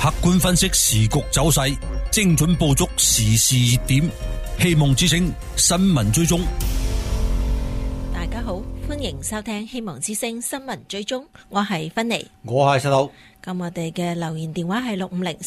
客觀分析時局走勢，精準捕捉時事熱點。希望之聲新聞追蹤。 大家好，歡迎收聽希望之聲新聞追蹤，我係芬妮， 我係石頭。 咁我哋嘅留言電話係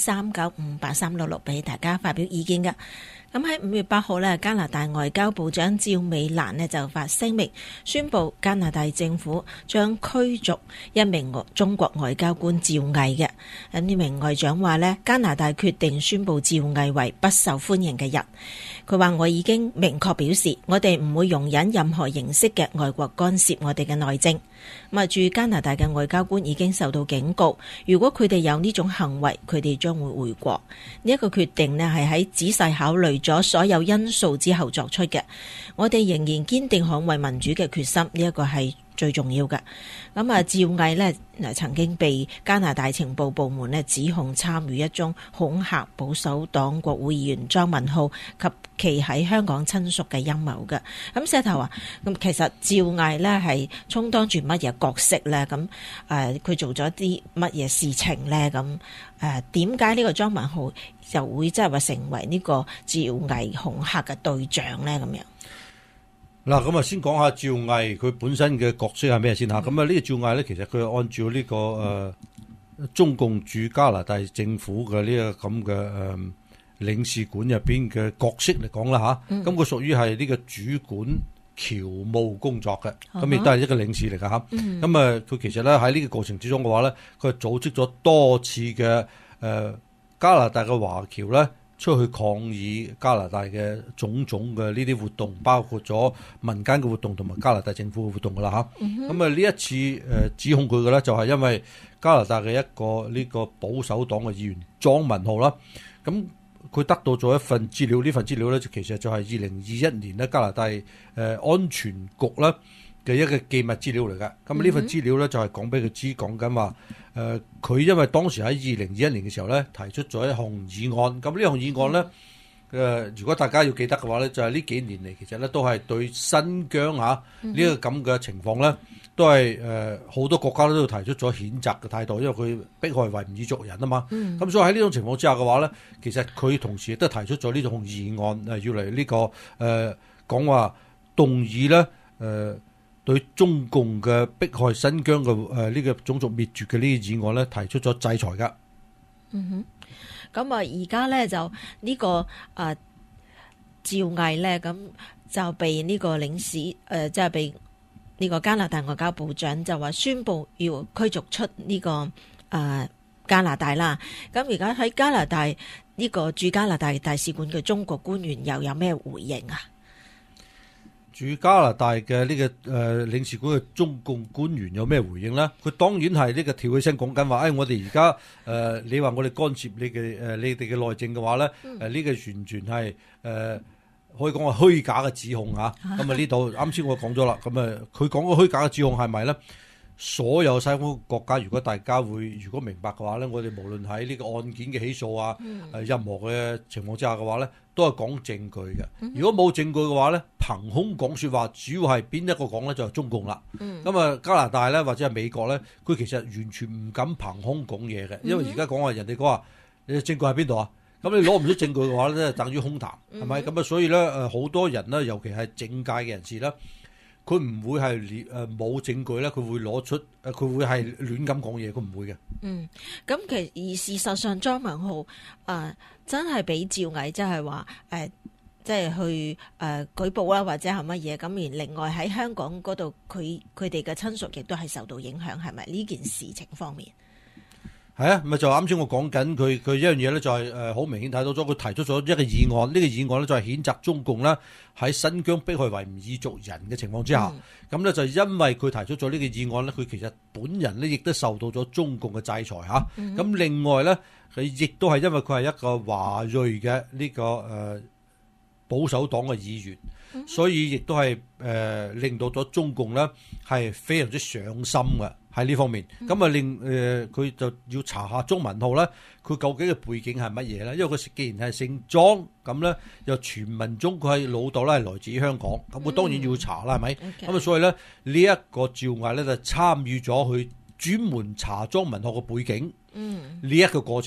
650-395-8366，俾大家發表意見㗎。咁喺5月8號呢，加拿大外交部長趙美蘭呢就發聲明，宣布加拿大政府將驅逐一名中國外交官趙毅嘅。咁呢名外長話呢，加拿大決定宣布趙毅為不受歡迎嘅人。佢話：我已經明確表示，我哋唔會容忍任何形式嘅外國干涉我哋嘅內政。咁駐加拿大嘅外交官已經受到警告，如果佢哋有呢種行為，佢哋將會回國。呢一個決定呢係喺仔細考慮咗所有因素之後作出嘅。我哋仍然堅定捍衛民主嘅決心，呢一個係最重要嘅。咁趙毅呢曾經被加拿大情報部門呢指控參與一宗恐嚇保守黨國會議員莊文浩及其喺香港親屬嘅陰謀嘅。咁石頭話：咁其實趙毅呢係充當住乜嘢角色呢？咁佢做咗啲乜嘢事情呢？咁點解呢個莊文浩就會即係話成為呢個趙毅恐嚇嘅對象呢？咁樣。 嗱，咁啊先講下趙毅佢本身嘅角色係咩先嚇？咁啊呢個趙毅咧，其實佢係按照呢個中共駐加拿大政府嘅呢個咁嘅領事館入邊嘅角色嚟講啦嚇。咁佢屬於係呢個主管僑務工作嘅，咁亦都係一個領事嚟㗎嚇。咁啊佢其實咧喺呢個過程之中嘅話咧，佢係組織咗多次嘅加拿大嘅華僑咧，出去抗議加拿大嘅種種嘅呢啲活動，包括咗民間嘅活動同埋加拿大政府嘅活動噶啦嚇。咁啊呢一次指控佢嘅咧，就係因為加拿大嘅一個呢個保守黨嘅議員莊文浩啦。咁佢得到咗一份資料，呢份資料咧其實就係2021年咧加拿大安全局咧嘅一個機密資料嚟㗎。咁呢份資料咧就係講俾佢知，講緊話佢因為當時喺2021年嘅時候咧提出咗一項議案。咁呢項議案咧如果大家要記得嘅話咧，就係呢幾年嚟其實咧都係對新疆呢個咁嘅情況咧，都係好多國家都提出咗譴責嘅態度，因為佢迫害維吾爾族人啊嘛。咁所以喺呢種情況之下嘅話咧，其實佢同時亦都提出咗呢種議案，要嚟呢個講話動議咧對中共嘅迫害新疆嘅呢個種族滅絕嘅呢個議案咧提出咗制裁噶。 咁而家咧就呢個趙毅咧咁就被呢個領事即係被呢個加拿大外交部長就話宣布要驅逐出呢個加拿大啦。咁而家喺加拿大呢個駐加拿大大使館嘅中國官員又有咩回應啊？ 駐加拿大嘅呢個領事館嘅中共官員有咩回應咧？佢當然係呢個跳起身講緊話，我哋而家你話我哋干涉你哋嘅內政嘅話咧，呢個完全係可以講係虛假嘅指控嚇。咁啊呢度啱先我講咗啦，咁佢講嘅虛假嘅指控係咪咧？所有西方國家，如果大家如果明白嘅話咧，我哋無論喺呢個案件嘅起訴啊，任何嘅情況之下嘅話咧，都係講證據嘅。如果冇證據嘅話咧，憑空講説話，主要係邊一個講咧就係中共啦。咁啊加拿大咧或者係美國咧，佢其實完全唔敢憑空講嘢嘅，因為而家講話人哋講話你證據喺邊度啊？咁你攞唔到證據嘅話咧，等於空談，係咪？咁啊所以咧好多人咧，尤其係政界嘅人士咧，佢唔會係冇證據咧，佢會攞出佢會係亂咁講嘢，佢唔會嘅。 咁而事實上莊文浩真係俾趙毅即係話即係去舉報啦，或者係乜嘢咁。而另外喺香港嗰度，佢哋嘅親屬亦都係受到影響，係咪呢件事情方面？ 係啊，咪就啱先我講緊佢一樣嘢咧，就係好明顯睇到咗，佢提出咗一個議案，呢個議案咧就係譴責中共咧喺新疆迫害維吾爾族人嘅情況之下，咁咧就因為佢提出咗呢個議案咧，佢其實本人咧亦都受到咗中共嘅制裁嚇。咁另外咧，佢亦都係因為佢係一個華裔嘅呢個保守黨嘅議員，所以亦都係令到咗中共咧係非常之上心嘅。喺呢方面，咁啊令佢就要查下莊文浩咧，佢究竟嘅背景係乜嘢咧？因為佢既然係姓莊，咁咧又傳聞中佢係老豆咧係來自於香港，咁佢當然要查啦，係咪？咁啊，所以咧呢一個趙毅咧就參與咗去專門查莊文浩嘅背景，呢一個過程。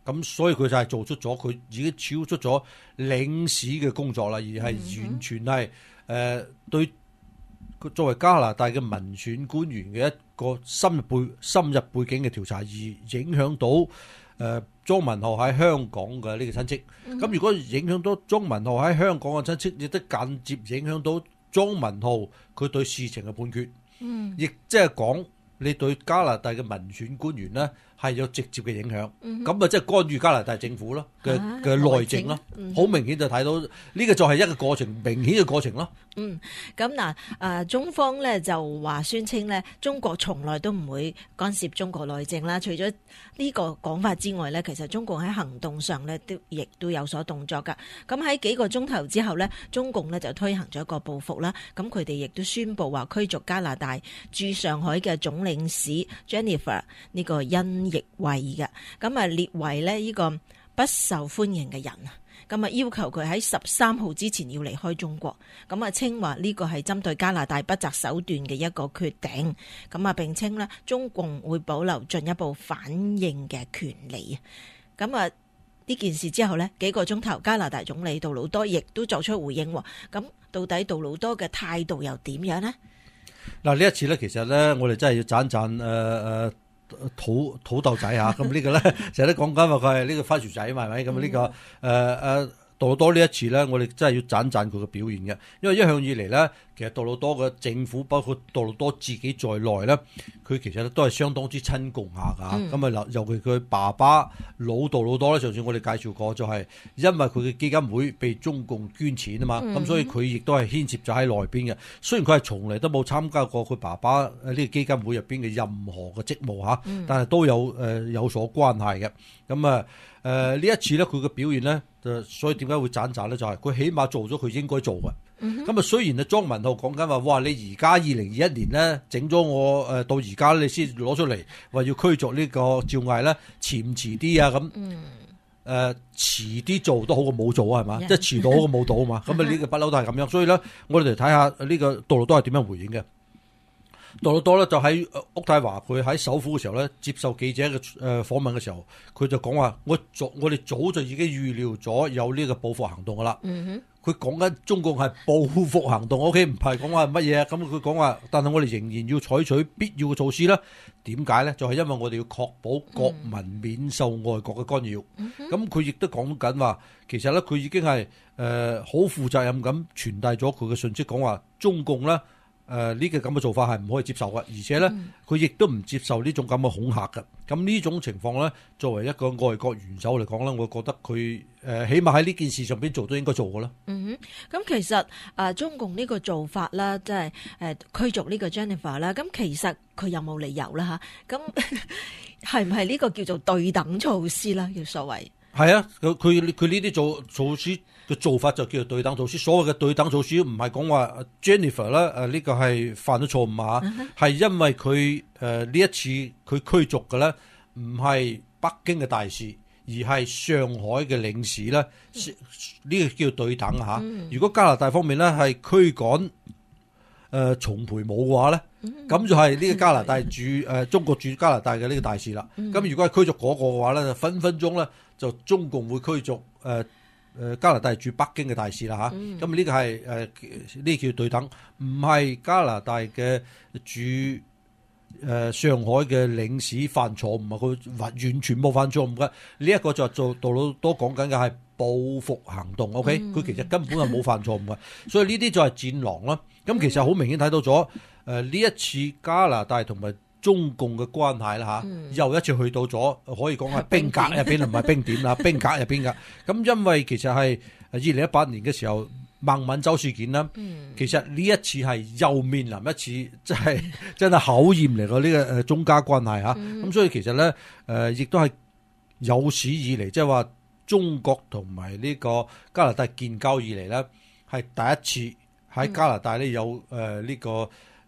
咁所以佢就係做出咗佢已經超出咗領事嘅工作啦，而係完全係對作為加拿大嘅民選官員嘅一個深入背景嘅調查，而影響到莊文浩喺香港嘅呢個親戚。咁如果影響到莊文浩喺香港嘅親戚，亦都間接影響到莊文浩佢對事情嘅判決。亦即係講你對加拿大嘅民選官員呢係有直接嘅影響。咁即係干預加拿大政府咯嘅內政咯。好明顯就睇到呢個就係一個過程，明顯嘅過程咯。 咁嗱，中方咧就話宣稱咧，中國從來都唔會干涉中國內政啦。除咗呢個講法之外咧，其實中共喺行動上咧亦都有所動作㗎。咁喺幾個鐘頭之後咧，中共咧就推行咗一個報復啦。咁佢哋亦都宣布話驅逐加拿大駐上海嘅總領事 Jennifer 呢個殷奕慧嘅，咁啊列為咧呢個不受歡迎嘅人啊。咁啊，要求佢喺13號之前要離開中國。咁啊，稱話呢個係針對加拿大不擇手段嘅一個決定。咁啊，並稱呢中共會保留進一步反應嘅權利。咁啊，呢件事之後呢，幾個鐘頭，加拿大總理杜魯多亦都作出回應。咁到底杜魯多嘅態度又點樣呢？ 嗱，呢一次呢，其實呢，我哋真係要讚讚土豆仔嚇，咁呢個咧成日都講緊話佢係呢個番薯仔嘛，係咪？咁呢個杜魯多呢一次咧，我哋真係要讚讚佢嘅表現嘅，因為一向以嚟咧，其實杜魯多嘅政府，包括杜魯多自己在內咧，佢其實都係相當之親共下㗎。咁啊，尤其佢爸爸老杜魯多咧，上次我哋介紹過，就係因為佢嘅基金會被中共捐錢啊嘛，咁所以佢亦都係牽涉咗喺內邊嘅。雖然佢係從嚟都冇參加過佢爸爸呢個基金會入邊嘅任何嘅職務嚇，但係都有所關係嘅。咁啊呢一次咧，佢嘅表現咧，所以點解會讚咧？就係佢起碼做咗佢應該做嘅。咁啊，雖然啊莊文浩講緊話，哇！你而家2021年咧整咗我到而家你先攞出嚟話要驅逐呢個趙毅咧，遲唔遲啲啊？咁遲啲做都好過冇做啊，係嘛？即係遲到好過冇到啊嘛。咁啊呢個不嬲都係咁樣。所以咧，我哋嚟睇下呢個杜魯多係點樣回應嘅。杜魯多咧就喺渥太華，佢喺首府嘅時候咧，接受記者嘅訪問嘅時候，佢就講話：我哋早就已經預料咗有呢個報復行動噶啦。佢講緊中共係報復行動，OK，唔係講話乜嘢。咁佢講話，但係我哋仍然要採取必要嘅措施啦。點解咧？就係因為我哋要確保國民免受外國嘅干擾。咁佢亦都講緊話，其實咧佢已經係好負責任咁傳遞咗佢嘅信息，講話中共咧。呢個咁嘅做法係唔可以接受嘅，而且咧佢亦都唔接受呢種咁嘅恐嚇嘅。咁呢種情況咧，作為一個外國元首嚟講咧，我覺得佢起碼喺呢件事上邊做都應該做嘅啦。 咁其實中共呢個做法啦，即係驅逐呢個 Jennifer 啦，咁其實佢有冇理由啦嚇？咁係唔係呢個叫做對等措施啦？叫所謂係啊，佢呢啲措施嘅做法就叫做對等措施。所謂嘅對等措施唔係講話 Jennifer 啦，呢個係犯咗錯誤啊，係因為佢呢一次佢驅逐嘅咧，唔係北京嘅大使，而係上海嘅領事咧，呢個叫對等嚇。如果加拿大方面咧係驅趕叢培武嘅話咧，咁就係呢個加拿大中國駐加拿大嘅呢個大使啦。咁如果係驅逐嗰個嘅話咧，就分分鐘咧就中共會驅逐加拿大駐北京嘅大使啦嚇。咁呢個係呢叫對等，唔係加拿大嘅駐上海嘅領事犯錯誤啊，佢完全冇犯錯誤嘅。呢一個就做杜魯多講緊嘅係報復行動。OK，佢其實根本係冇犯錯誤嘅，所以呢啲就係戰狼啦。咁其實好明顯睇到咗呢一次加拿大同埋中共嘅關係啦嚇，又一次去到咗可以講係冰格入邊，唔係冰點啦，冰格入邊㗎。咁因為其實係2018年嘅時候孟晚舟事件啦，其實呢一次係又面臨一次真係考驗嚟嘅呢個中加關係嚇。咁所以其實咧亦都係有史以嚟即係話中國同埋呢個加拿大建交以嚟咧係第一次喺加拿大咧有呢個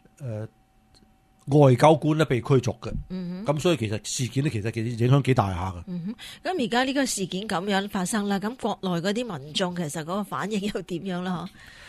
外交官咧被驅逐嘅。咁所以其實事件咧其實影響幾大下嘅。 咁而家呢個事件咁樣發生啦，咁國內嗰啲民眾其實嗰個反應又點樣啦？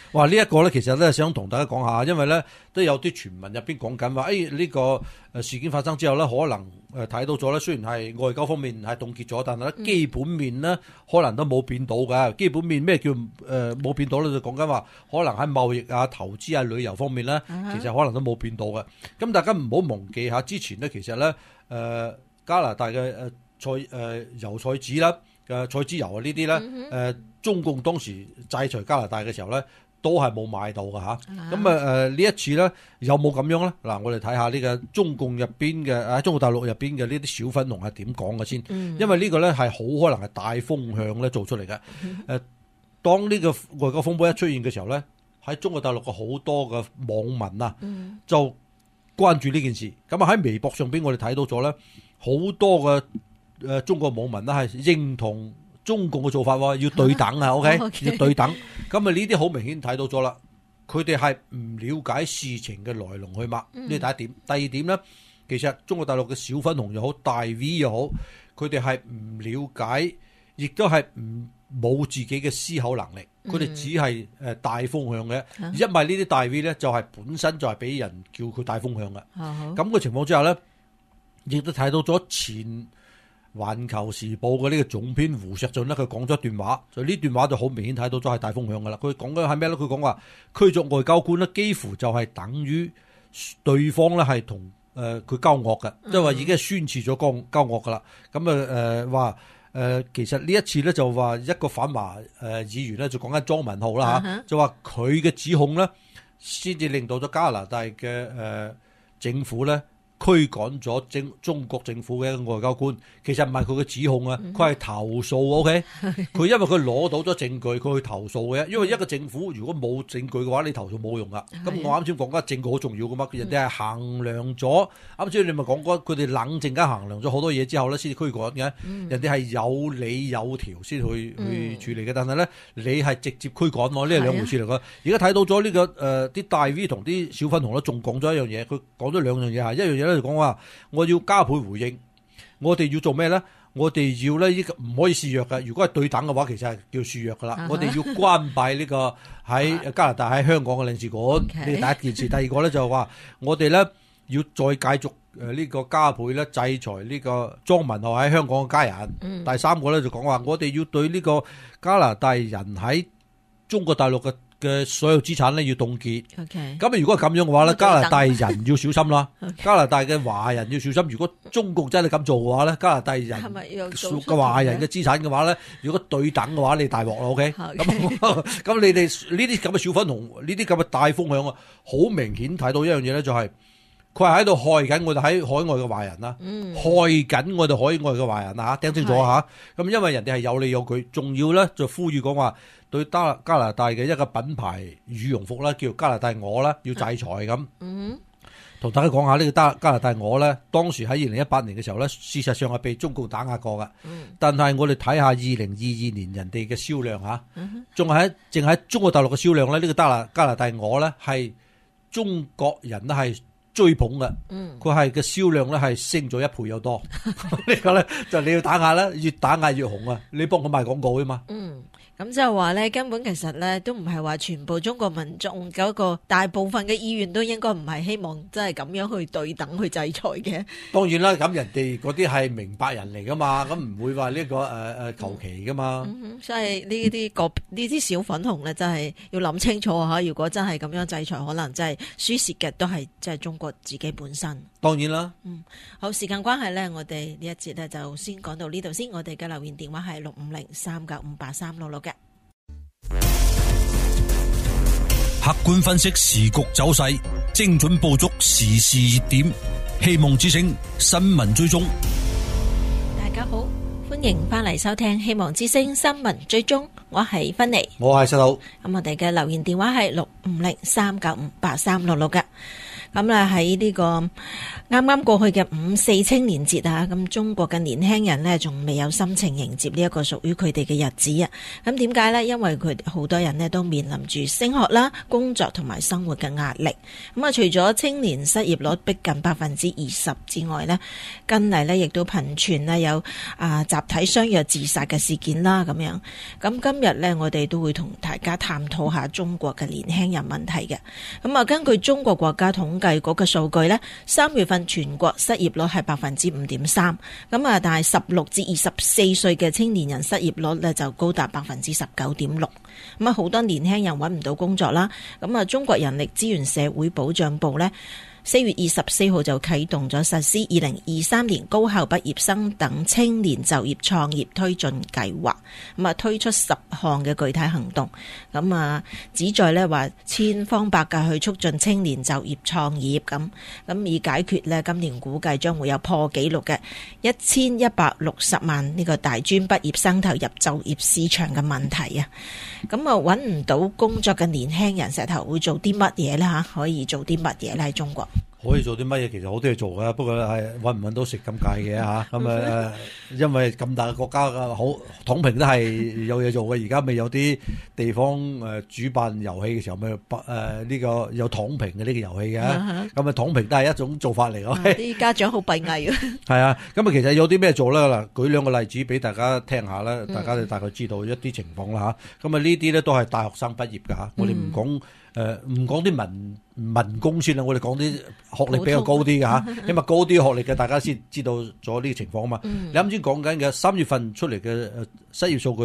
哇！呢一個咧，其實咧想同大家講下，因為咧都有啲傳聞入邊講緊話，呢個事件發生之後咧，可能睇到咗咧，雖然係外交方面係凍結咗，但係咧基本面咧可能都冇變到㗎。基本面咩叫冇變到咧？就講緊話，可能喺貿易啊、投資啊、旅遊方面咧，其實可能都冇變到嘅。咁大家唔好忘記下，之前咧其實咧加拿大嘅油菜籽啦。嘅菜籽油啊呢啲咧，中共當時制裁加拿大嘅時候咧，都係冇買到㗎嚇。咁呢一次咧，有冇咁樣咧？嗱，我哋睇下呢個中共入邊嘅中國大陸入邊嘅呢啲小粉紅係點講嘅先。因為呢個咧係好可能係大風向咧做出嚟嘅。當呢個外交風波一出現嘅時候咧，喺中國大陸嘅好多嘅網民啊，就關注呢件事。咁啊喺微博上邊，我哋睇到咗咧，好多嘅。中國網民咧係認同中共嘅做法喎，要對等啊 ，OK， 要對等。咁啊呢啲好明顯睇到咗啦，佢哋係唔了解事情嘅來龍去脈，呢第一點。第二點咧，其實中國大陸嘅小粉紅又好，大 V 又好，佢哋係唔了解，亦都係冇自己嘅思考能力，佢哋只係大風向嘅。因為呢啲大 V 咧就係本身就係俾人叫佢大風向嘅。咁嘅情況之下咧，亦都睇到咗前環球時報嘅呢個總編胡錫進咧，佢講咗一段話，就呢段話就好明顯睇到咗係大風向噶啦。佢講嘅係咩咧？佢講話驅逐外交官咧，幾乎就係等於對方咧係同佢交惡嘅，即係話已經係宣示咗交惡噶啦。咁話其實呢一次咧就話一個反華議員咧就講緊莊文浩啦嚇，就話佢嘅指控咧先至令到咗加拿大嘅政府咧驅趕咗中國政府嘅一個外交官，其實唔係佢嘅指控啊，佢係投訴 ，OK？ 佢因為佢攞到咗證據，佢去投訴嘅。因為一個政府如果冇證據嘅話，你投訴冇用噶。咁我啱先講緊證據好重要噶嘛，人哋係衡量咗，啱先你咪講過，佢哋冷靜間衡量咗好多嘢之後咧，先至驅趕嘅。人哋係有理有條先去處理嘅，但係咧你係直接驅趕喎，呢係兩回事嚟㗎。而家睇到咗呢個啲大 V 同啲小粉紅咧，仲講咗一樣嘢，佢講咗兩樣嘢，係一樣嘢咧就講話我要加倍回應，我哋要做咩咧？我哋要咧呢個唔可以示弱嘅，如果係對等嘅話，其實係叫示弱噶啦。我哋要關閉呢個喺加拿大喺香港嘅領事館，呢個第一件事。第二個咧就係話我哋咧要再繼續呢個加倍咧制裁呢個莊文浩喺香港嘅家人。第三個咧就講話我哋要對呢個加拿大人喺中國大陸嘅所有資產咧要凍結。咁如果係咁樣嘅話咧，加拿大人要小心啦。加拿大嘅華人要小心。如果中共真係咁做嘅話咧，加拿大人嘅華人嘅資產嘅話咧，如果對等嘅話，你大鑊啦。OK。咁你哋呢啲咁嘅小粉紅，呢啲咁嘅大風向啊，好明顯睇到一樣嘢咧，就係佢係喺度害緊我哋喺海外嘅華人啦，害緊我哋海外嘅華人啊！聽清楚嚇。咁因為人哋係有理有據，仲要咧就呼籲講話。對加拿大嘅一個品牌羽絨服啦，叫加拿大鵝啦，要制裁咁。同大家講下呢個加拿大鵝咧，當時喺2018年嘅時候咧，事實上係被中共打壓過噶。但係我哋睇下2022年人哋嘅銷量嚇，仲係淨喺中國大陸嘅銷量咧，呢個加拿大鵝咧係中國人咧係追捧嘅。佢係嘅銷量咧係升咗1倍有多。呢個咧就你要打壓啦，越打壓越紅啊！你幫佢賣廣告啊嘛。 咁即係話咧，根本其實咧都唔係話全部中國民眾嗰個大部分嘅意願都應該唔係希望真係咁樣去對等去制裁嘅。 當然啦，咁人哋嗰啲係明白人嚟噶嘛，咁唔會話呢個求其噶嘛。 所以呢啲小粉紅咧，真係要諗清楚吓。如果真係咁樣制裁，可能真係輸蝕嘅都係即係中國自己本身。 當然啦。 好，時間關係咧，我哋呢一節咧就先講到呢度先。我哋嘅留言電話係65039583666嘅。 客觀分析時局走勢，精準捕捉時事熱點，希望之聲新聞追蹤。 大家好，歡迎翻嚟收聽希望之聲新聞追蹤，我係芬妮， 我係細佬。 咁我哋嘅留言電話係65039583666嘅。 咁咧喺呢個啱啱過去嘅5·4青年節啊，咁中國嘅年輕人呢，仲未有心情迎接呢一個屬於佢哋嘅日子啊。咁點解呢？因為佢好多人呢都面臨住升學啦、工作同埋生活嘅壓力。咁啊，除咗青年失業率逼近20%之外呢，近嚟呢亦都頻傳呢有集體相約自殺嘅事件啦咁樣。咁今日呢，我哋都會同大家探討下中國嘅年輕人問題嘅。咁啊，根據中國國家統計局嘅數據呢，3月份全國失業率係5.3%，咁啊，但係16至24歲嘅青年人失業率呢就高達19.6%。咁啊，好多年輕人揾唔到工作啦。咁啊，中國人力資源社會保障部呢4月24號就啟動咗實施2023年高校畢業生等青年就業創業推進計劃，咁啊推出10項嘅具體行動，咁啊旨在呢話千方百計去促進青年就業創業，咁以解決呢今年估計將會有破紀錄嘅1160萬呢個大專畢業生投入就業市場嘅問題啊！咁啊揾唔到工作嘅年輕人，石頭會做啲乜嘢呢？可以做啲乜嘢呢？喺中國可以做啲乜嘢？其實好多嘢做㗎，不過係揾唔揾到食咁解嘅嚇。咁因為咁大嘅國家嘅好躺平都係有嘢做嘅。而家咪有啲地方主辦遊戲嘅時候咪呢個有躺平嘅呢個遊戲嘅。咁啊躺平都係一種做法嚟嘅。 啲家長好閉翳啊。 係啊，咁啊其實有啲咩做咧？嗱，舉兩個例子俾大家聽下啦，大家就大概知道一啲情況啦嚇。咁啊呢啲咧都係大學生畢業㗎嚇。我哋唔講啲民工先啦，我哋講啲學歷比較高啲嘅嚇，因為高啲學歷嘅大家先知道咗呢個情況啊嘛。你啱先講緊嘅3月份出嚟嘅失業數據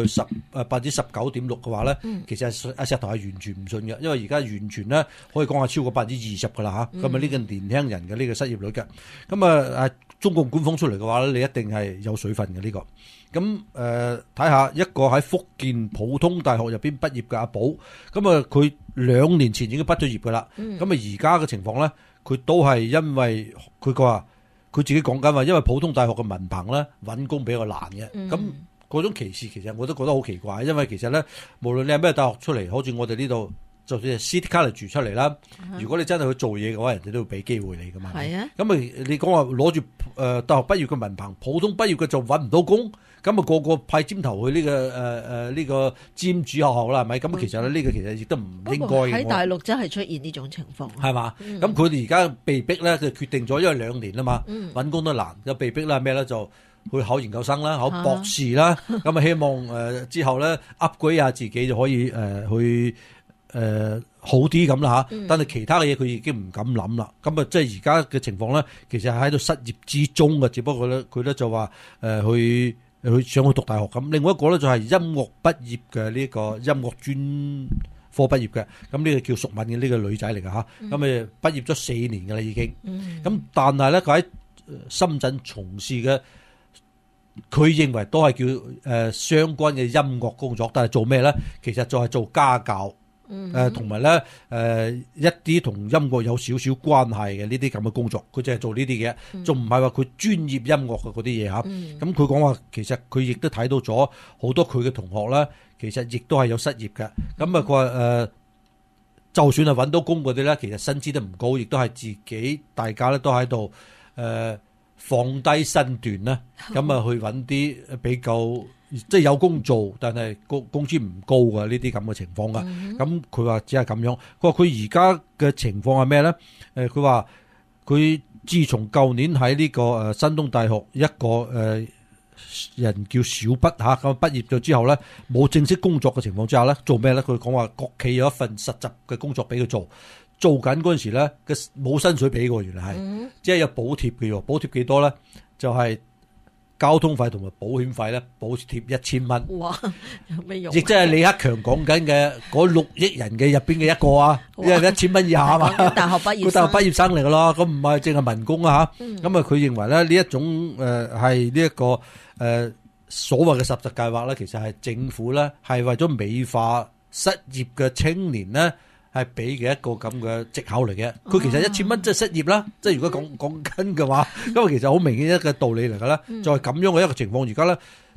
19.6%嘅話咧，其實阿石頭係完全唔信嘅，因為而家完全咧可以講係超過20%㗎啦嚇。咁啊呢個年輕人嘅呢個失業率嘅，咁啊中共官方出嚟嘅話咧，你一定係有水分嘅呢個。咁睇下一個喺福建普通大學入邊畢業嘅阿寶，咁啊佢2年前已經畢咗業噶啦。咁啊而家嘅情況咧，佢都係因為佢話佢自己講緊話，因為普通大學嘅文憑咧揾工比較難嘅。咁嗰種歧視其實我都覺得好奇怪，因為其實咧無論你係咩大學出嚟，好似我哋呢度就算係 City College 出嚟啦，如果你真係去做嘢嘅話，人哋都會俾機會你噶嘛。係啊。咁啊你講話攞住大學畢業嘅文憑，普通畢業嘅就揾唔到工。咁啊，個個派尖頭去呢個尖子學校啦，係咪？咁其實呢個其實亦都唔應該嘅。 喺大陸真係出現呢種情況， 係嘛？咁佢哋而家被逼咧，就決定咗，因為2年啦嘛，揾工都難，就被逼啦咩咧？就去考研究生啦，考博士啦。咁啊，希望之後咧 upgrade 下自己就可以去好啲咁啦嚇。但係其他嘅嘢佢已經唔敢諗啦。咁啊，即係而家嘅情況咧，其實係喺度失業之中嘅，只不過咧佢咧就話佢想去讀大學咁，另外一個咧就係音樂畢業嘅呢個音樂專科畢業嘅，咁呢個叫淑敏嘅呢個女仔嚟㗎嚇，咁畢業咗4年㗎啦已經，咁但係咧佢喺深圳從事嘅，佢認為都係叫相關嘅音樂工作，但係做咩咧？其實就係做家教。同埋咧一啲同音樂有少少關係嘅呢啲咁嘅工作，佢就係做呢啲嘅，仲唔係話佢專業音樂嘅嗰啲嘢嚇。咁佢講話其實佢亦都睇到咗好多佢嘅同學咧，其實亦都係有失業嘅。咁啊佢話就算係揾到工嗰啲咧，其實薪資都唔高，亦都係自己大家咧都喺度放低身段啦，咁啊去揾啲比較。即係有工做，但係工資唔高㗎呢啲咁嘅情況㗎。咁佢話只係咁樣。佢話佢而家嘅情況係咩咧？佢話佢自從舊年喺呢個山東大學一個人叫小畢嚇咁畢業咗之後咧，冇正式工作嘅情況之下咧，做咩咧？佢講話國企有一份實習嘅工作俾佢做緊嗰陣時咧，嘅冇薪水俾喎，原來係即係有補貼嘅喎。補貼幾多咧？就係交通費同埋保險費咧，補貼1000蚊。哇，有咩用？亦即係李克強講緊嘅嗰6億人嘅入邊嘅一個啊，因為1000蚊以下啊嘛。大學畢業生嚟噶咯，咁唔係淨係民工啊嚇。咁啊，佢認為咧呢一種係呢一個所謂嘅實習計劃咧，其實係政府咧係為咗美化失業嘅青年咧。係俾嘅一個咁嘅藉口嚟嘅，佢其實1000蚊即係失業啦，即係如果講緊嘅話，因為其實好明顯一個道理嚟㗎啦，就係咁樣嘅一個情況。而家咧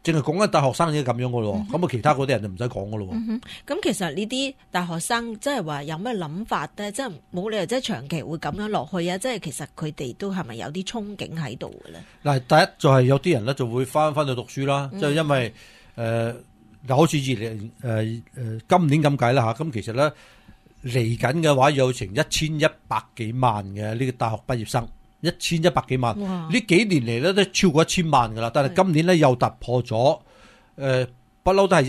淨係講緊大學生已經咁樣噶咯，咁其他嗰啲人就唔使講噶咯。 咁其實呢啲大學生即係話有咩諗法咧？即係冇理由即係長期會咁樣落去啊！即係其實佢哋都係咪有啲憧憬喺度嘅咧？ 嗱，第一就係有啲人咧就會翻去讀書啦，即係因為好似今年咁計啦嚇，咁其實咧嚟緊嘅話有成1100幾萬嘅呢個大學畢業生。1100幾萬，呢幾年嚟咧都超過1000萬噶啦，但係今年咧又突破咗，不嬲都係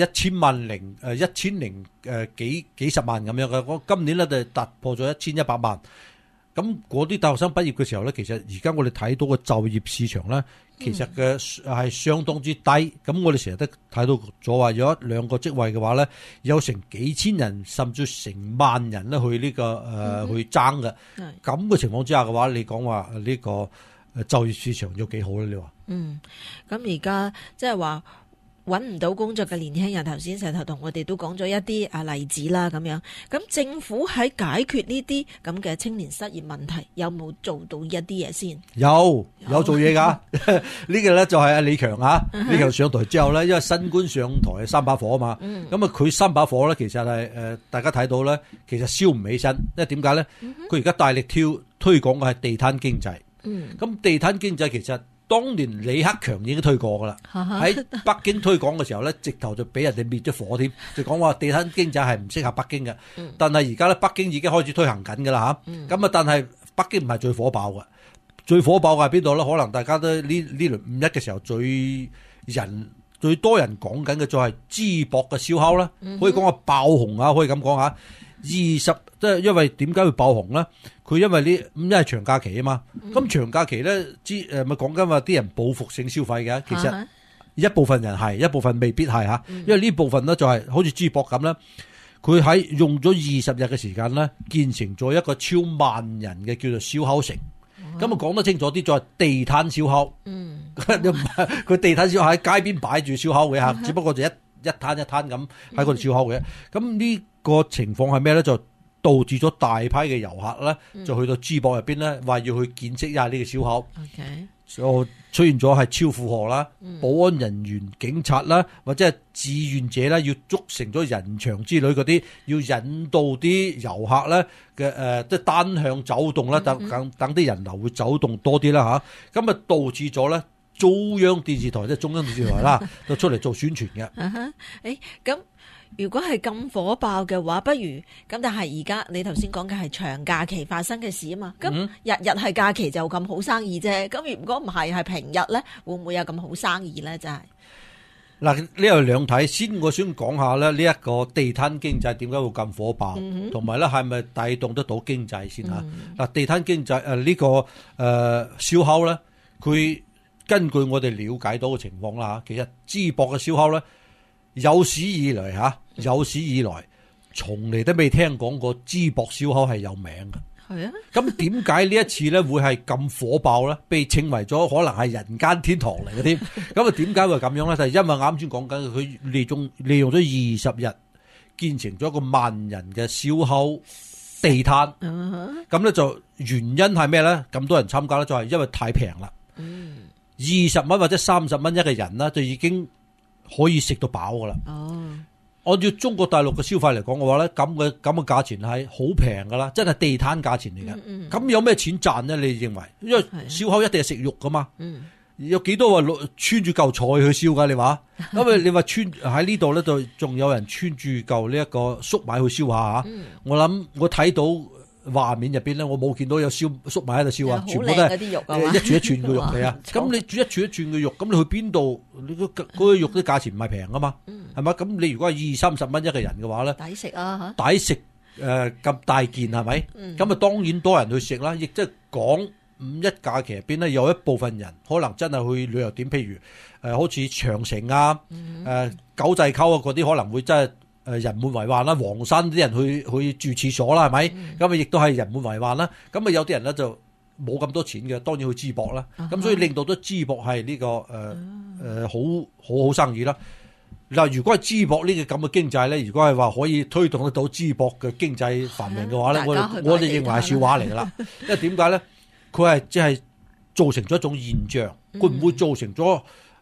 幾十萬咁樣嘅。我今年咧就突破咗1100萬。咁嗰啲大學生畢業嘅時候咧，其實而家我哋睇到個就業市場咧，其實嘅係相當之低。咁我哋成日都睇到咗話有1-2個職位嘅話咧，有成幾千人甚至成萬人咧去呢個去爭嘅。咁嘅情況之下嘅話，你講話呢個就業市場有幾好咧？你話？ 咁而家即係話揾唔到工作嘅年輕人，頭先石頭同我哋都講咗一啲例子啦，咁樣。咁政府喺解決呢啲咁嘅青年失業問題，有冇做到一啲嘢先？ 有做嘢㗎。呢個咧就係阿李強啊，李強上台之後咧，因為新官上台三把火啊嘛。咁啊，佢三把火咧，其實係大家睇到咧，其實燒唔起身。因為點解咧？佢而家大力推廣嘅係地攤經濟。咁地攤經濟其實當年李克強已經推過噶啦，喺北京推廣嘅時候咧，直頭就俾人哋滅咗火添，就講話地攤經濟係唔適合北京嘅。但係而家咧，北京已經開始推行緊噶啦嚇。咁啊，但係北京唔係最火爆嘅，最火爆嘅係邊度咧？可能大家都呢輪5·1嘅時候最多人講緊嘅就係淄博嘅燒烤啦，可以講話爆紅啊，可以咁講下。即係因為點解會爆紅咧？佢因為因為長假期啊嘛，咁長假期咧咪講緊話啲人報復性消費嘅，其實一部分人係，一部分未必係嚇，因為呢部分咧就係好似淄博咁啦，佢喺用咗20日嘅時間咧，建成咗一個超萬人嘅叫做燒烤城。咁啊講得清楚啲，就係地攤燒烤。佢地攤燒烤喺街邊擺住燒烤嘅嚇，只不過就一攤一攤咁喺嗰度燒烤嘅。咁呢個情況係咩咧？就導致咗大批嘅遊客咧，就去到淄博入邊咧，話要去見識一下呢個燒烤。就出現咗係超負荷啦，保安人員、警察啦，或者係志願者啦，要組成咗人牆之類嗰啲，要引導啲遊客咧嘅即係單向走動啦，等啲人流會走動多啲啦嚇。咁啊導致咗咧中央電視台即係中央電視台啦，就出嚟做宣傳嘅。 咁。如果係咁火爆嘅話，不如咁。但係而家你頭先講嘅係長假期發生嘅事啊嘛。咁日日係假期就咁好生意啫。咁如果唔係平日咧，會唔會有咁好生意咧？真係嗱，呢有兩睇。先我想講下咧，呢一個地攤經濟點解會咁火爆，同埋咧係咪帶動得到經濟先嚇？嗱，地攤經濟呢個燒烤咧，佢根據我哋了解到嘅情況啦嚇，其實淄博嘅燒烤咧。有史以來，從嚟都未聽講過淄博燒烤係有名嘅。係啊，咁點解呢一次咧會係咁火爆咧？被稱為咗可能係人間天堂嚟嘅添。咁啊，點解會咁樣咧？就係因為啱先講緊佢利用咗20日建成咗一個萬人嘅燒烤地攤。咁咧就原因係咩咧？咁多人參加咧，就係因為太平啦。20蚊或者30蚊一個人啦，就已經可以食到飽噶啦。按照中國大陸嘅消費嚟講嘅話咧，咁嘅價錢係好平噶啦，真係地攤價錢嚟嘅。咁有咩錢賺呢？你認為？因為燒烤一定係食肉噶嘛。有幾多話穿住嚿菜去燒噶？你話？因為你話穿喺呢度咧，就仲有人穿住嚿呢一個粟米去燒下嚇。我諗我睇到畫面入邊咧，我冇見到有粟米喺度燒啊，全部都係一串一串嘅肉嚟啊！咁你煮一串一串嘅肉，咁你去邊度？你嗰個肉啲價錢唔係平啊嘛，係嘛？咁你如果係20-30蚊一個人嘅話咧，抵食啊嚇！抵食咁大件係咪？咁啊當然多人去食啦，亦即係講5·1假期入邊咧，有一部分人可能真係去旅遊點，譬如好似長城啊、九寨溝啊嗰啲，可能會真係。人滿為患啦，黃山啲人去住廁所啦，係咪？咁啊，亦都係人滿為患啦。咁啊，有啲人咧就冇咁多錢嘅，當然去淄博啦。咁所以令到咗淄博係呢個好生意啦。嗱，如果係淄博呢個咁嘅經濟咧，如果係話可以推動得到淄博嘅經濟繁榮嘅話咧，我哋認為係笑話嚟噶啦。因為點解咧？佢係即係造成咗一種現象，佢唔會造成咗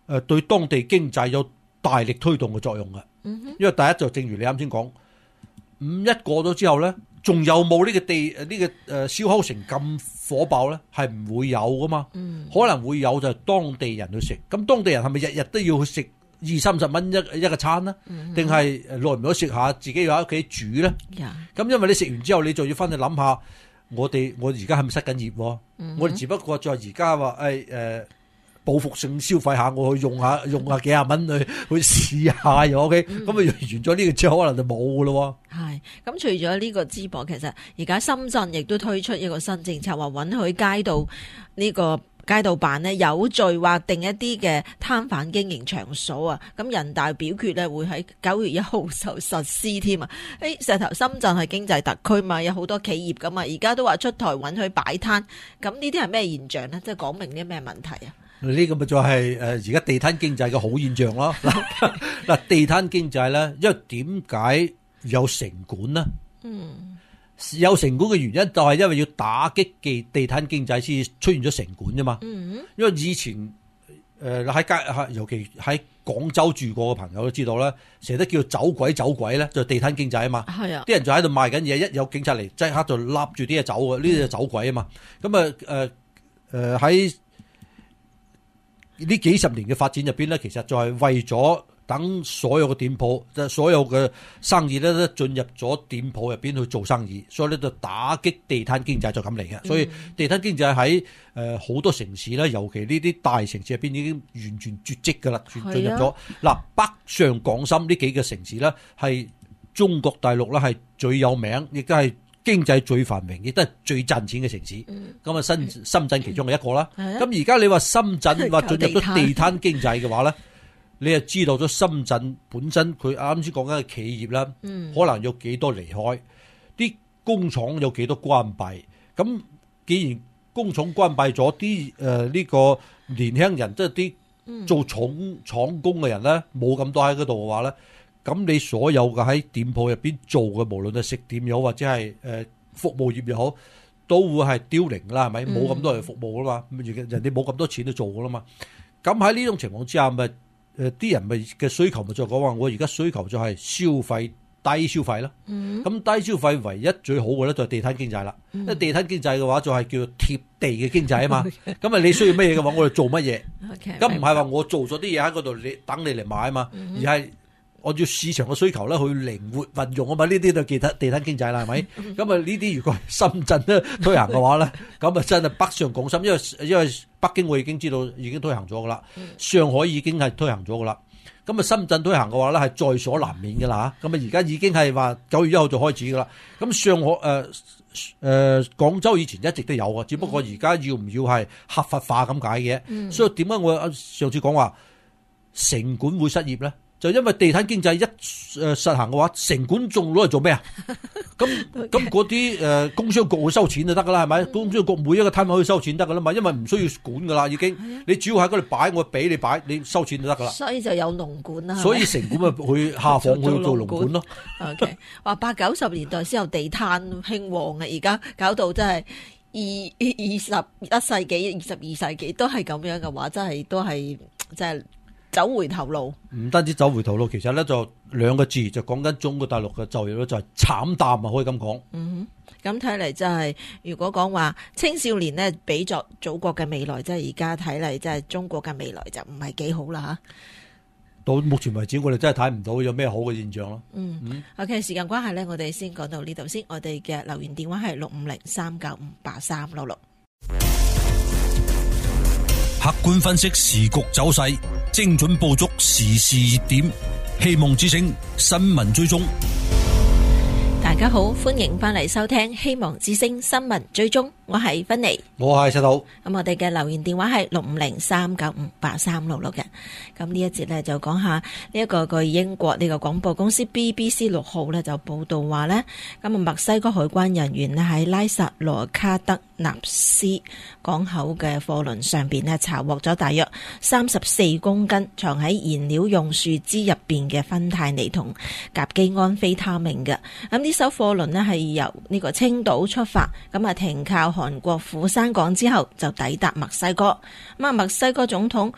對當地經濟有大力推動嘅作用嘅。因為第一就正如你啱先講，五一過咗之後咧，仲有冇呢個燒烤城咁火爆咧？係唔會有噶嘛。可能會有就係當地人去食。咁當地人係咪日日都要去食20-30蚊一個餐呢？定係耐唔耐食下自己喺屋企煮咧？咁因為你食完之後，你就要翻去諗下，我而家係咪失緊業？我哋只不過在而家話報復性消費下，我去用下幾廿蚊去試下又 OK，咁啊完咗呢個之後可能就冇噶咯。 係咁，除咗呢個淄博，其實而家深圳亦都推出一個新政策，話允許街道辦呢有序劃定一啲嘅攤販經營場所啊。咁人大表決呢會喺9月1號就實施添啊。石頭深圳係經濟特區嘛，有好多企業噶嘛，而家都話出台允許擺攤，咁呢啲係咩現象呢？即係講明啲咩問題啊？ 呢個咪就係而家地攤經濟嘅好現象咯。嗱，地攤經濟咧，因為點解有城管呢？有城管嘅原因就係因為要打擊地攤經濟先出現咗城管啫嘛。因為以前喺街，尤其喺廣州住過嘅朋友都知道啦，成日都叫走鬼咧，就係地攤經濟啊嘛。係啊，啲人就喺度賣緊嘢，一有警察嚟即刻就笠住啲嘢走嘅，呢啲就走鬼啊嘛。咁喺呢幾十年嘅發展入邊咧，其實就係為咗等所有嘅店鋪，即係所有嘅生意咧，都進入咗店鋪入邊去做生意，所以咧就打擊地攤經濟就咁嚟嘅。所以地攤經濟喺好多城市咧，尤其呢啲大城市入邊已經完全絕跡噶啦，進入咗。嗱，北上廣深呢幾個城市咧，係中國大陸咧係最有名，亦都係經濟最繁榮，亦都係最賺錢嘅城市。咁啊，深圳其中嘅一個啦。咁而家你話深圳話進入咗地攤經濟嘅話咧，你就知道咗深圳本身佢啱先講緊嘅企業啦，可能有幾多離開，啲工廠有幾多關閉。咁既然工廠關閉咗，啲呢個年輕人即係啲做廠工嘅人咧，冇咁多喺嗰度嘅話咧。咁你所有嘅喺店鋪入邊做嘅，無論係食店又好或者係服務業又好，都會係凋零啦，係咪？冇咁多人服務啦嘛，人哋冇咁多錢去做噶啦嘛。咁喺呢種情況之下，咪啲人咪嘅需求咪就講話，我而家需求就係消費低消費啦。咁低消費唯一最好嘅咧就係地攤經濟啦。因為地攤經濟嘅話就係叫做貼地嘅經濟啊嘛。咁啊你需要乜嘢嘅話，我哋做乜嘢？咁唔係話我做咗啲嘢喺嗰度，你等你嚟買啊嘛，而係按照市場嘅需求咧，去靈活運用啊嘛，呢啲就地攤經濟啦，係咪？咁啊，呢啲如果深圳咧推行嘅話咧，咁啊真係北上廣深，因為北京我已經知道已經推行咗噶啦，上海已經係推行咗噶啦，咁啊深圳推行嘅話咧係在所難免噶啦嚇，咁啊而家已經係話9月1號就開始噶啦，咁上海廣州以前一直都有啊，只不過而家要唔要係合法化咁解嘅，所以點解我上次講話城管會失業咧？就因為地攤經濟一實行嘅話，城管仲攞嚟做咩啊？咁嗰啲工商局會收錢就得噶啦，係咪？工商局每一個攤位去收錢得噶啦嘛，因為唔需要管噶啦，已經。你只要喺嗰度擺，我俾你擺，你收錢就得噶啦。 所以就有農管啦。 所以城管咪去下放去做農管咯。 OK， 話80-90年代先有地攤興旺啊，而家搞到真係21世紀、22世紀都係咁樣嘅話，真係走回頭路，唔單止走回頭路，其實咧就2個字就講緊中國大陸嘅就業咧就係慘淡啊，可以咁講。 咁睇嚟真係，如果講話青少年呢，比作祖國嘅未來，即係而家睇嚟，即係中國嘅未來就唔係幾好啦吓。 到目前為止，我哋真係睇唔到有咩好嘅現象咯。 OK， 時間關係呢，我哋先講到呢度先。我哋嘅留言電話係650-395-8366。 客觀分析時局走勢，精準捕捉時事熱點，希望之聲新聞追蹤。 大家好，歡迎翻嚟收聽希望之聲新聞追蹤，我係芬妮， 我係石頭。 咁我哋嘅留言電話係650-395-8366嘅。咁呢一節呢，就講下呢一個據英國呢個廣播公司 BBC 6號呢就報道話呢，咁啊墨西哥海關人員呢喺拉薩羅卡德納斯港口嘅貨輪上邊呢查獲咗大約34公斤藏喺燃料用樹枝入邊嘅芬太尼同甲基安非他命嘅。咁呢艘貨輪呢係由呢個青島出發，咁啊停靠韓國釜山港之後就抵達墨西哥。咁啊墨西哥總統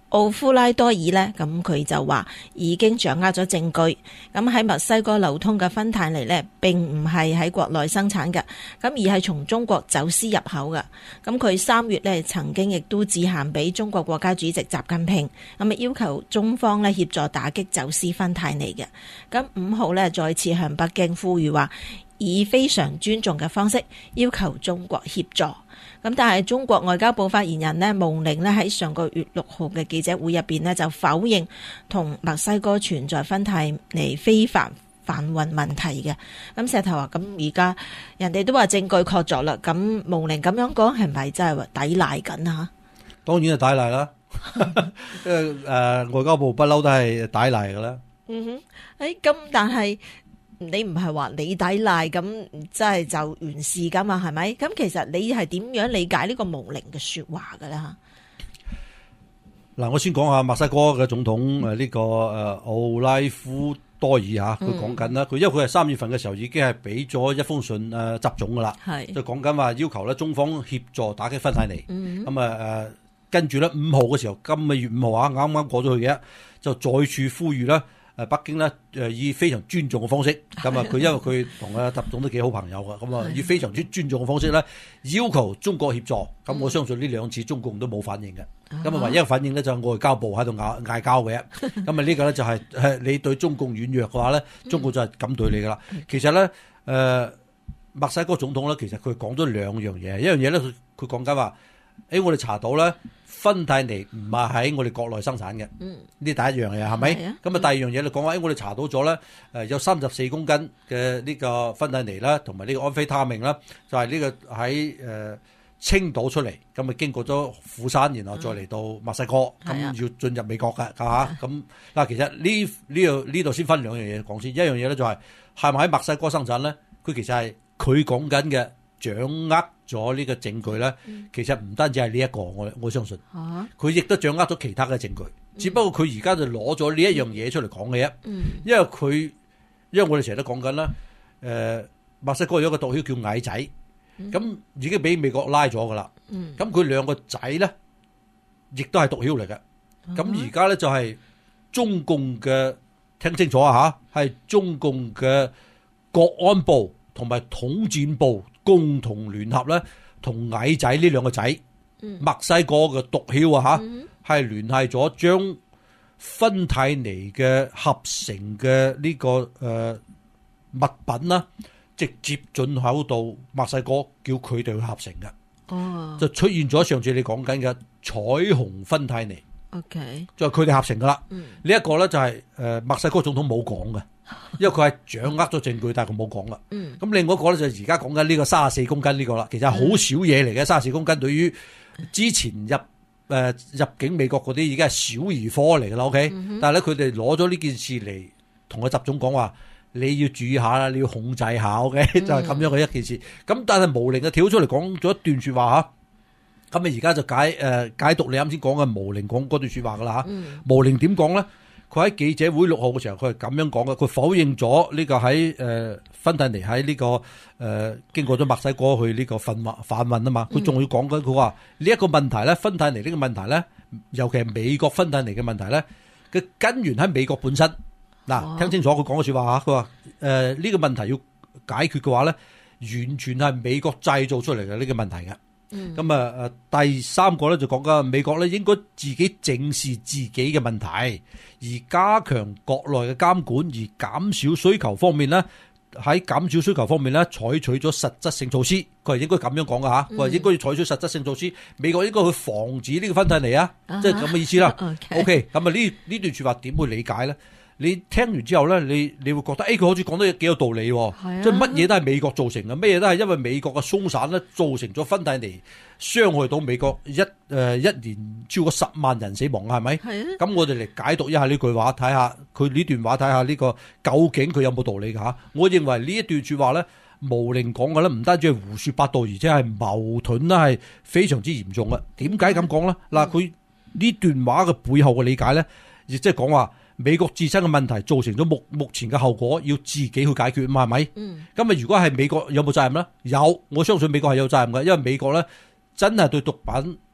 奧夫拉多爾呢，咁佢就話已經掌握咗證據，咁喺墨西哥流通嘅芬太尼呢，並唔係喺國內生產嘅，咁而係從中國走私入口嘅。咁佢3月呢曾經亦都致函俾中國國家主席習近平，咁啊要求中方呢協助打擊走私芬太尼嘅。咁5號呢再次向北京呼籲話，以非常尊重嘅方式要求中國協助。咁但係中國外交部發言人呢，毛寧呢喺上個月6號嘅記者會入邊呢，就否認同墨西哥存在芬太尼非法販運問題嘅。咁石頭話，咁而家人哋都話證據確鑿啦，咁毛寧咁樣講係咪真係話抵賴緊啊？ 當然係抵賴啦，因為外交部不嬲都係抵賴噶啦。 咁但係你唔係話你抵賴咁，真係就完事噶嘛？係咪？咁其實你係點樣理解呢個毛寧嘅說話噶咧？ 嗱，我先講下墨西哥嘅總統呢個奧拉夫多爾吓，佢講緊啦，佢因為佢係3月份嘅時候已經係俾咗一封信習總噶啦，就講緊話要求咧中方協助打擊芬太尼。咁跟住咧5號嘅時候，今個月5號啊，啱啱過咗去嘅，就再次呼籲啦。北京呢以非常尊重嘅方式，咁佢因為佢同習總都幾好朋友㗎，咁以非常之尊重嘅方式咧，要求中國協助。咁我相信呢2次中共都冇反應嘅，咁唯一嘅反應咧就係外交部喺度嗌交嘅。咁呢個咧就係你對中共軟弱嘅話咧，中共就係咁對你噶啦。其實咧墨西哥總統咧，其實佢講咗2樣嘢，一樣嘢咧佢講緊話，我哋查到咧。芬太尼唔係喺我哋國內生產嘅，呢第一樣嘢係咪？咁第二樣嘢你講話，我哋查到咗咧，有34公斤嘅呢個芬太尼啦，同埋呢個安非他命啦，就係呢個喺青島出嚟，咁經過咗釜山，然後再嚟到墨西哥，咁要進入美國嘅，嚇咁嗱。其實呢度先分2樣嘢講先，一樣嘢咧就係咪喺墨西哥生產咧？佢其實係佢講緊嘅。掌握咗呢個證據咧，其實唔單止係呢一個，我相信，佢亦都掌握咗其他嘅證據。只不過佢而家就攞咗呢一樣嘢出嚟講嘅啫。因為我哋成日都講緊啦，墨西哥有一個毒梟叫矮仔，咁已經俾美國拉咗噶啦。咁佢2個仔咧，亦都係毒梟嚟嘅。咁而家咧就係中共嘅，聽清楚啊嚇，係中共嘅國安部同埋統戰部。共同聯合咧，同矮仔呢2個仔，墨西哥嘅毒梟啊嚇，係聯繫咗將芬太尼嘅合成嘅呢個物品啦，直接進口到墨西哥，叫佢哋去合成嘅。就出現咗上次你講緊嘅彩虹芬太尼。OK， 就係佢哋合成噶啦。呢一個咧就係墨西哥總統冇講嘅。因為佢係掌握咗證據，但係佢冇講啦。咁另外一個咧就係而家講緊呢個34公斤呢個啦，其實係好少嘢嚟嘅。34公斤對於之前入境美國嗰啲已經係小兒科嚟噶啦。OK，但係咧佢哋攞咗呢件事嚟同個習總講話，你要注意下啦，你要控制下。OK，就係咁樣嘅一件事。咁但係毛寧就跳出嚟講咗一段說話吓，咁而家就解讀你啱先講嘅毛寧講嗰段說話噶啦吓。毛寧點講咧？佢喺記者會6號嘅時候，佢係咁樣講嘅。佢否認咗呢個喺芬太尼喺呢個經過咗墨西哥去呢個販運啊嘛。佢仲要講緊，佢話呢一個問題咧，芬太尼呢個問題咧，尤其係美國芬太尼嘅問題咧，嘅根源喺美國本身。嗱，聽清楚佢講嘅説話嚇，佢話呢個問題要解決嘅話咧，完全係美國製造出嚟嘅呢個問題嘅。咁第3個咧就講緊美國咧應該自己正視自己嘅問題，而加強國內嘅監管，而減少需求方面咧，喺減少需求方面咧採取咗實質性措施。佢係應該咁樣講㗎嚇，佢話應該要採取實質性措施。美國應該去防止呢個芬太尼啊，即係咁嘅意思啦。OK，咁呢段説話點去理解咧？你聽完之後咧，你會覺得，佢好似講得幾有道理喎。即係乜嘢都係美國造成嘅，乜嘢都係因為美國嘅鬆散咧，造成咗芬太尼傷害到美國一年超過10萬人死亡，係咪？咁我哋嚟解讀一下呢句話，睇下佢呢段話，睇下呢個究竟佢有冇道理㗎嚇。我認為呢一段説話咧，毛寧講嘅咧，唔單止係胡說八道，而且係矛盾啦，係非常之嚴重嘅。點解咁講咧？嗱，佢呢段話嘅背後嘅理解咧，亦即係講話。美國自身嘅問題造成咗目前嘅後果，要自己去解決嘛，係咪？咁如果係美國有冇責任咧？有，我相信美國係有責任嘅，因為美國咧真係對毒品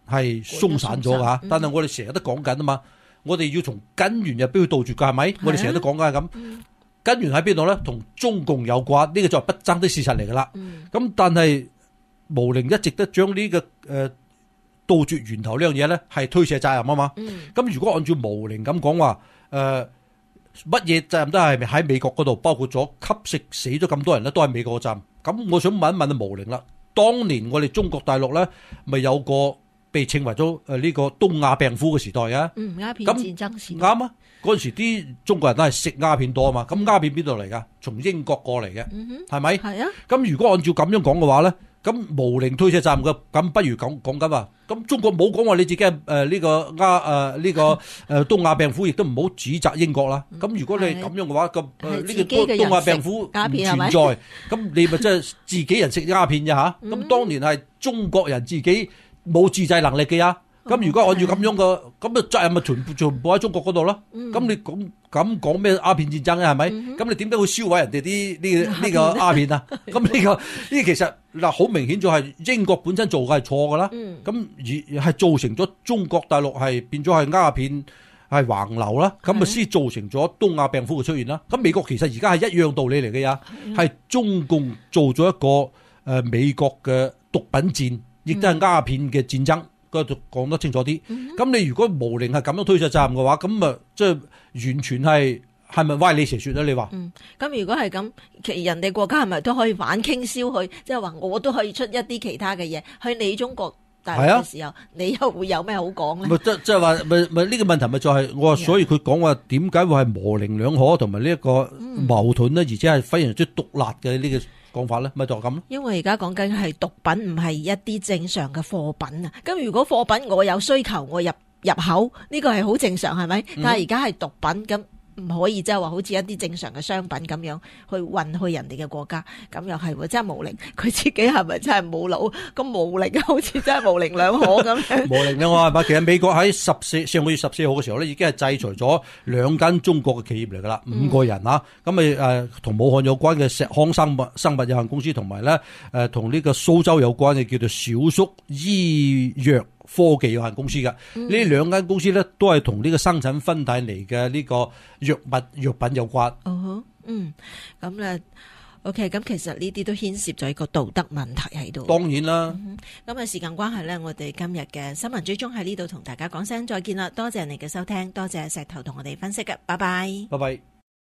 係鬆散咗㗎，但係我哋成日都講緊啊嘛，我哋要從根源入邊去杜絕㗎，係咪？我哋成日都講緊係咁，根源喺邊度咧？同中共有關，呢個就係不爭的事實嚟㗎啦。咁但係毛寧一直都將呢個杜絕源頭呢樣嘢咧係推卸責任啊嘛。咁如果按照毛寧咁講話，乜嘢責任都係喺美國嗰度，包括咗吸食死咗咁多人咧，都係美國嘅責任。咁我想問一問毛寧啦，當年我哋中國大陸咧，咪有個被稱為咗呢個東亞病夫嘅時代啊？ 鴉片戰爭時啱啊！嗰陣時啲中國人都係食鴉片多啊嘛，咁鴉片邊度嚟㗎？從英國過嚟嘅，係咪？係啊。咁如果按照咁樣講嘅話咧，咁毛寧推卸責任嘅，咁不如講緊話，咁中國冇講話你自己係呢個東亞病夫，亦都唔好指責英國啦。咁如果你咁樣嘅話，咁呢個東亞病夫唔存在，咁你咪即係自己人食鴉片啫嚇。咁當年係中國人自己冇自制能力嘅呀。咁如果按照咁樣嘅，咁啊責任咪全部喺中國嗰度咯。咁你咁講咩鴉片戰爭咧？係咪？咁你點解會燒毀人哋啲呢個鴉片啊？咁呢其實嗱好明顯就係英國本身做嘅係錯㗎啦。咁而係造成咗中國大陸係變咗係鴉片係橫流啦。咁啊先造成咗東亞病夫嘅出現啦。咁美國其實而家係一樣道理嚟嘅呀，係中共做咗一個美國嘅毒品戰，亦都係鴉片嘅戰爭。就講得清楚啲，咁你如果毛寧係咁樣推卸責任嘅話，咁啊即係完全係咪歪理邪說咧？你話？ 咁如果係咁，其實人哋國家係咪都可以反傾銷去，即係話我都可以出一啲其他嘅嘢去你中國大陸嘅時候，你又會有咩好講咧？ 即係話咪呢個問題咪就係我話，所以佢講話點解會係模棱兩可同埋呢一個矛盾咧，而且係非常之毒辣嘅呢個講法咧，咪就係咁咯。 因為而家講緊係毒品，唔係一啲正常嘅貨品啊。咁如果貨品我有需求，我入口呢個係好正常，係咪？但係而家係毒品咁。唔可以即係話好似一啲正常嘅商品咁樣去運去人哋嘅國家，咁又係喎，真係無靈。佢自己係咪真係冇腦？咁無靈好似真係模棱兩可咁樣。 模棱兩可係嘛？其實美國喺上個月14號嘅時候咧，已經係制裁咗2間中國嘅企業嚟噶啦，5個人啊。咁咪同武漢有關嘅石康生物有限公司，同埋咧同呢個蘇州有關嘅叫做小粟醫藥科技有限公司嘅，呢2間公司咧都係同呢個生產芬太尼嘅呢個藥品有關。 咁咧 ，OK， 咁其實呢啲都牽涉咗一個道德問題喺度。 當然啦。 咁時間關係咧，我哋今日嘅新聞追蹤喺呢度同大家講聲再見啦，多謝你嘅收聽，多謝石頭同我哋分析嘅，拜拜。 拜拜。